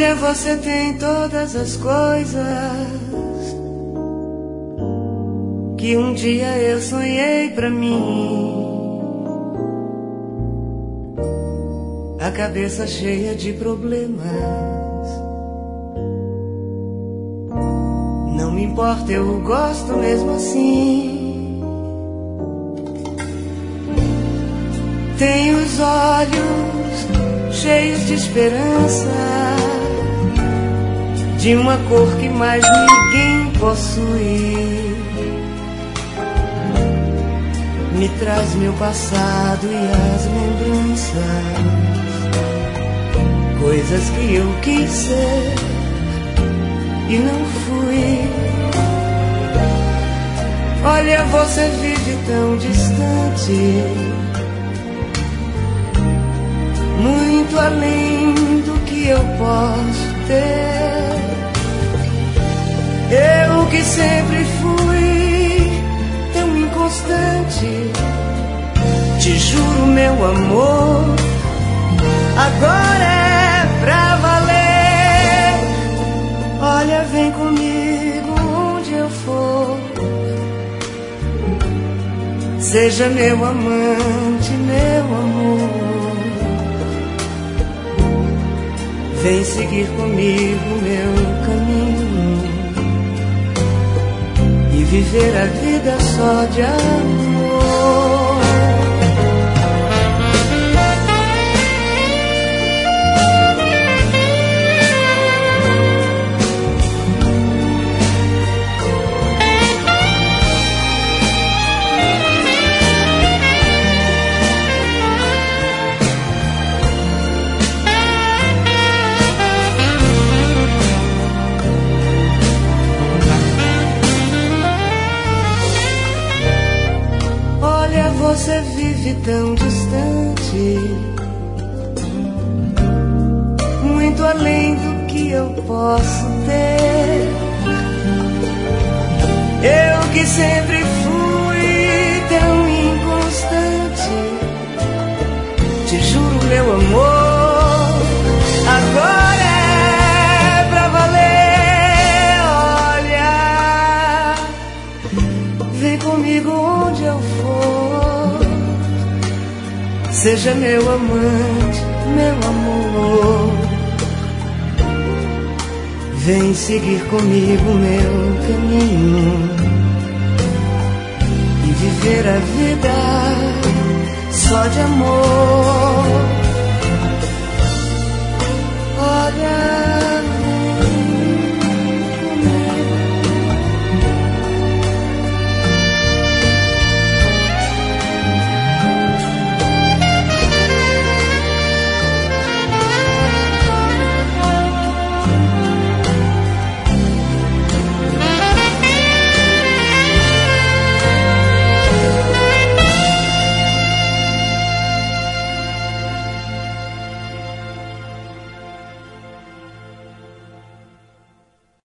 Olha, você tem todas as coisas que um dia eu sonhei pra mim. A cabeça cheia de problemas. Não me importa, eu gosto mesmo assim. Tenho os olhos cheios de esperança, de uma cor que mais ninguém possui. Me traz meu passado e as lembranças, coisas que eu quis ser e não fui. Olha, você vive tão distante, muito além do que eu posso ter. Eu que sempre fui tão inconstante, te juro, meu amor, agora é pra valer. Olha, vem comigo onde eu for, seja meu amante, meu amor. Vem seguir comigo meu caminho e viver a vida só de amor. Você vive tão distante, muito além do que eu posso ter. Eu que sempre fui tão inconstante, te juro, meu amor, agora é pra valer. Olha, vem comigo onde eu for, seja meu amante, meu amor. Vem seguir comigo meu caminho e viver a vida só de amor.